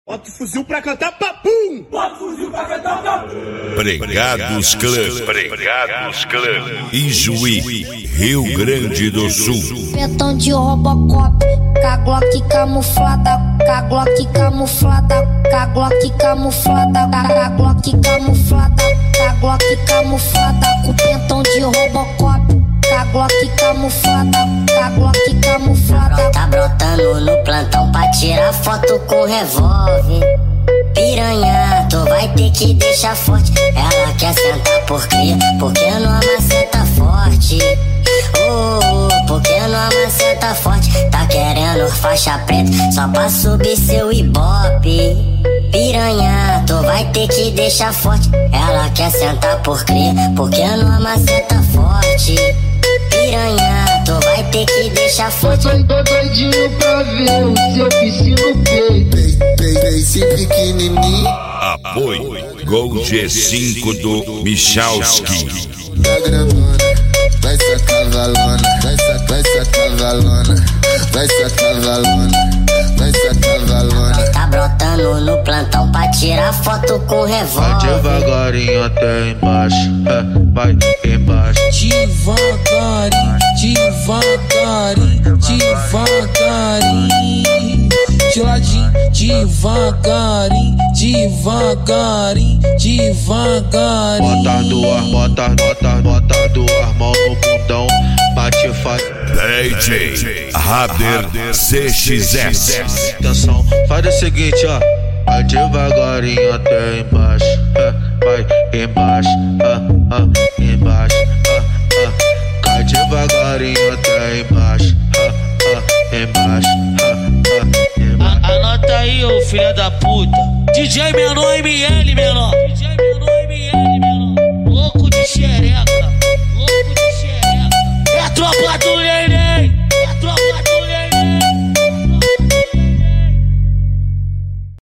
Bota o fuzil pra cantar papum! Bota o fuzil pra cantar papum! Pregados Clã, Ijuí, Rio Grande do Sul. Petão de Robocop, Glock camuflada, Glock camuflada, Glock camuflada, Glock camuflada, Glock camuflada, com pentão de Robocop, Glock camuflada, Glock camuflada. Tá brotando no plantão pra tirar foto com revólver. Piranha, tu vai ter que deixar forte. Ela quer sentar por quê? Porque não amaceta forte. Porque não amaceta forte. Tá querendo faixa preta só pra subir seu ibope. Piranha, tu vai ter que deixar forte. Ela quer sentar por quê? Porque não amaceta forte. Piranha, tu vai ter que deixar forte. Tô doidinho pra ver o seu piscino peito. Esse pequenininho. Apoio Gol G5 do Michalski. Da grandona, vai sacar valona, vai sacar valona, vai sacar valona, vai sacar valona. Tá brotando no plantão pra tirar foto com revólver. Vai devagarinho até embaixo, vai embaixo. Devagarinho, devagarinho, devagarinho. De ladinho, devagarinho, devagarinho, devagarinho. Bota do ar, mão no bundão, bate faz. DJ Rader CXS. Atenção, faz o seguinte, ó. Vai devagarinho até embaixo, vai embaixo, embaixo, cai devagarinho até embaixo, embaixo, embaixo. Anota aí, ô filha da puta. DJ menor, ML menor.